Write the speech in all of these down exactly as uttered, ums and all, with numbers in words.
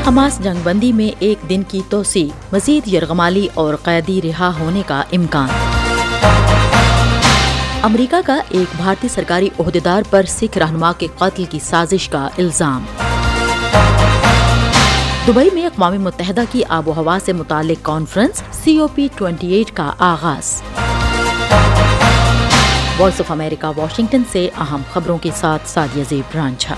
Hamas جنگ بندی میں ایک دن کی توسیع، مزید یرغمالی اور قیدی رہا ہونے کا امکان۔ امریکہ کا ایک بھارتی سرکاری عہدیدار پر سکھ رہنما کے قتل کی سازش کا الزام۔ دبئی میں اقوام متحدہ کی آب و ہوا سے متعلق کانفرنس سی او پی اٹھائیس کا آغاز۔ وائس آف امریکہ واشنگٹن سے اہم خبروں کے ساتھ سعدیہ زیب رانجھا۔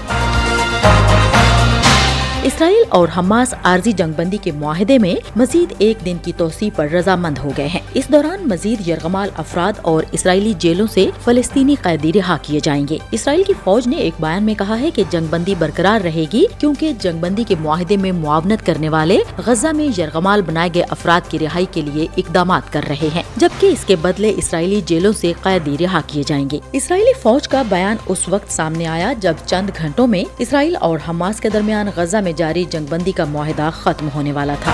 اسرائیل اور حماس عارضی جنگ بندی کے معاہدے میں مزید ایک دن کی توسیع پر رضامند ہو گئے ہیں۔ اس دوران مزید یرغمال افراد اور اسرائیلی جیلوں سے فلسطینی قیدی رہا کیے جائیں گے۔ اسرائیل کی فوج نے ایک بیان میں کہا ہے کہ جنگ بندی برقرار رہے گی کیونکہ جنگ بندی کے معاہدے میں معاونت کرنے والے غزہ میں یرغمال بنائے گئے افراد کی رہائی کے لیے اقدامات کر رہے ہیں، جبکہ اس کے بدلے اسرائیلی جیلوں سے قیدی رہا کیے جائیں گے۔ اسرائیلی فوج کا بیان اس وقت سامنے آیا جب چند گھنٹوں میں اسرائیل اور حماس کے درمیان غزہ میں جاری جنگ بندی کا معاہدہ ختم ہونے والا تھا۔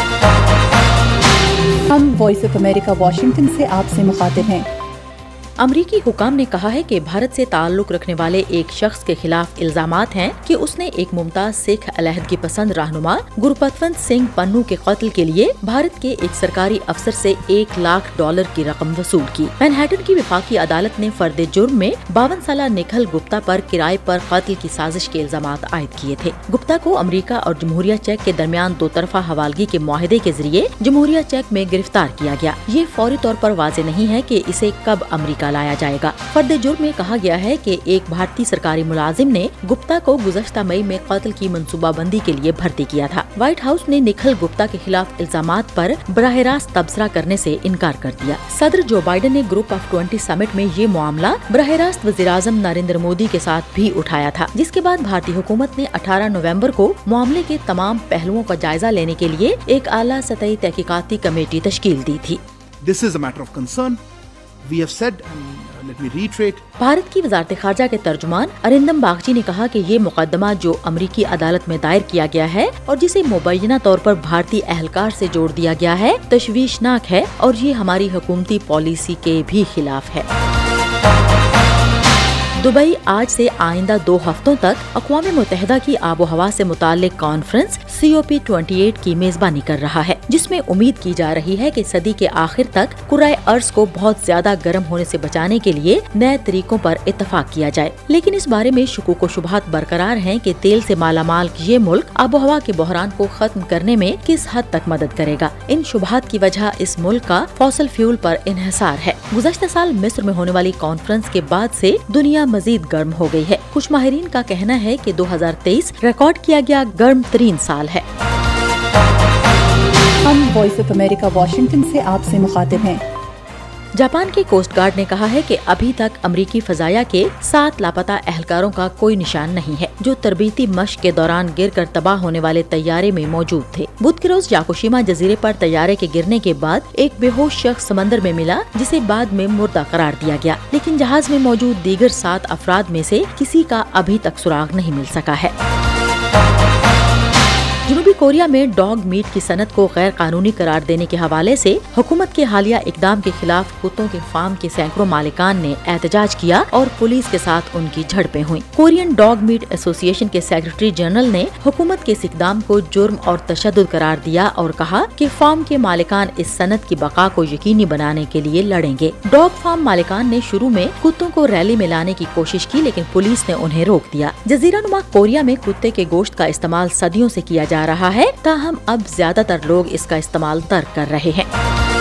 ہم وائس آف امریکہ واشنگٹن سے آپ سے مخاطب ہیں۔ امریکی حکام نے کہا ہے کہ بھارت سے تعلق رکھنے والے ایک شخص کے خلاف الزامات ہیں کہ اس نے ایک ممتاز سکھ علیحدگی پسند رہنما گروپتونت سنگھ پنو کے قتل کے لیے بھارت کے ایک سرکاری افسر سے ایک لاکھ ڈالر کی رقم وصول کی۔ مینہٹن کی وفاقی عدالت نے فرد جرم میں باون سالہ نکھل گپتا پر کرائے پر قتل کی سازش کے الزامات عائد کیے تھے۔ گپتا کو امریکہ اور جمہوریہ چیک کے درمیان دو طرفہ حوالگی کے معاہدے کے ذریعے جمہوریہ چیک میں گرفتار کیا گیا۔ یہ فوری طور پر واضح نہیں ہے کہ اسے کب امریکہ لایا جائے گا۔ فرد جرم میں کہا گیا ہے کہ ایک بھارتی سرکاری ملازم نے گپتا کو گزشتہ مئی میں قتل کی منصوبہ بندی کے لیے بھرتی کیا تھا۔ وائٹ ہاؤس نے نکھل گپتا کے خلاف الزامات پر براہ راست تبصرہ کرنے سے انکار کر دیا۔ صدر جو بائیڈن نے گروپ آف ٹوئنٹی سمٹ میں یہ معاملہ براہ راست وزیراعظم نریندر مودی کے ساتھ بھی اٹھایا تھا، جس کے بعد بھارتی حکومت نے اٹھارہ نومبر کو معاملے کے تمام پہلوؤں کا جائزہ لینے کے لیے ایک اعلیٰ سطحی تحقیقاتی کمیٹی تشکیل دی تھی۔ This is a matter of concern. We have said, and let me reiterate, Bharat کی وزارت خارجہ کے ترجمان ارندم باگچی نے کہا کہ یہ مقدمہ جو امریکی عدالت میں دائر کیا گیا ہے اور جسے مبینہ طور پر بھارتی اہلکار سے جوڑ دیا گیا ہے، تشویشناک ہے اور یہ ہماری حکومتی پالیسی کے بھی خلاف ہے۔ دبئی آج سے آئندہ دو ہفتوں تک اقوام متحدہ کی آب و ہوا سے متعلق کانفرنس سی او پی اٹھائیس کی میزبانی کر رہا ہے، جس میں امید کی جا رہی ہے کہ صدی کے آخر تک کرۂ ارض کو بہت زیادہ گرم ہونے سے بچانے کے لیے نئے طریقوں پر اتفاق کیا جائے۔ لیکن اس بارے میں شکوک و شبہات برقرار ہیں کہ تیل سے مالا مال یہ ملک آب و ہوا کے بحران کو ختم کرنے میں کس حد تک مدد کرے گا۔ ان شبہات کی وجہ اس ملک کا فوسل فیول پر انحصار ہے۔ گزشتہ سال مصر میں ہونے والی کانفرنس کے بعد سے دنیا مزید گرم ہو گئی ہے۔ کچھ ماہرین کا کہنا ہے کہ دو ہزار تیئیس ریکارڈ کیا گیا گرم ترین سال ہے۔ ہم وائس آف امریکہ واشنگٹن سے آپ سے مخاطب ہیں۔ جاپان کے کوسٹ گارڈ نے کہا ہے کہ ابھی تک امریکی فضائیہ کے سات لاپتہ اہلکاروں کا کوئی نشان نہیں ہے، جو تربیتی مشق کے دوران گر کر تباہ ہونے والے طیارے میں موجود تھے۔ بدھ کے روز یاکوشیما جزیرے پر طیارے کے گرنے کے بعد ایک بے ہوش شخص سمندر میں ملا، جسے بعد میں مردہ قرار دیا گیا، لیکن جہاز میں موجود دیگر سات افراد میں سے کسی کا ابھی تک سراغ نہیں مل سکا ہے۔ جنوبی کوریا میں ڈاگ میٹ کی صنعت کو غیر قانونی قرار دینے کے حوالے سے حکومت کے حالیہ اقدام کے خلاف کتوں کے فارم کے سینکڑوں مالکان نے احتجاج کیا اور پولیس کے ساتھ ان کی جھڑپیں ہوئیں۔ کورین ڈاگ میٹ ایسوسی ایشن کے سیکرٹری جنرل نے حکومت کے اس اقدام کو جرم اور تشدد قرار دیا اور کہا کہ فارم کے مالکان اس صنعت کی بقا کو یقینی بنانے کے لیے لڑیں گے۔ ڈاگ فارم مالکان نے شروع میں کتوں کو ریلی میں لانے کی کوشش کی، لیکن پولیس نے انہیں روک دیا۔ جزیرہ نما کوریا میں کتے کے گوشت کا استعمال صدیوں سے کیا جا رہا ہے، تاہم اب زیادہ تر لوگ اس کا استعمال ترک کر رہے ہیں۔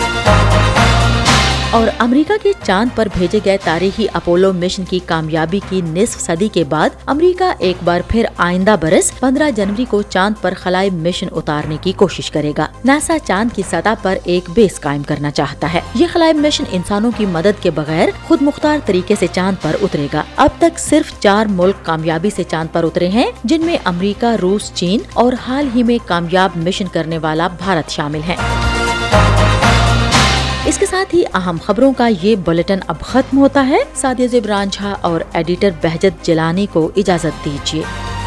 اور امریکہ کے چاند پر بھیجے گئے تاریخی اپولو مشن کی کامیابی کی نصف صدی کے بعد امریکہ ایک بار پھر آئندہ برس پندرہ جنوری کو چاند پر خلائی مشن اتارنے کی کوشش کرے گا۔ ناسا چاند کی سطح پر ایک بیس قائم کرنا چاہتا ہے۔ یہ خلائی مشن انسانوں کی مدد کے بغیر خود مختار طریقے سے چاند پر اترے گا۔ اب تک صرف چار ملک کامیابی سے چاند پر اترے ہیں، جن میں امریکہ، روس، چین اور حال ہی میں کامیاب مشن کرنے والا بھارت شامل ہیں۔ اس کے ساتھ ہی اہم خبروں کا یہ بلیٹن اب ختم ہوتا ہے۔ سعدیہ زیب رانجھا اور ایڈیٹر بہجت جیلانی کو اجازت دیجیے۔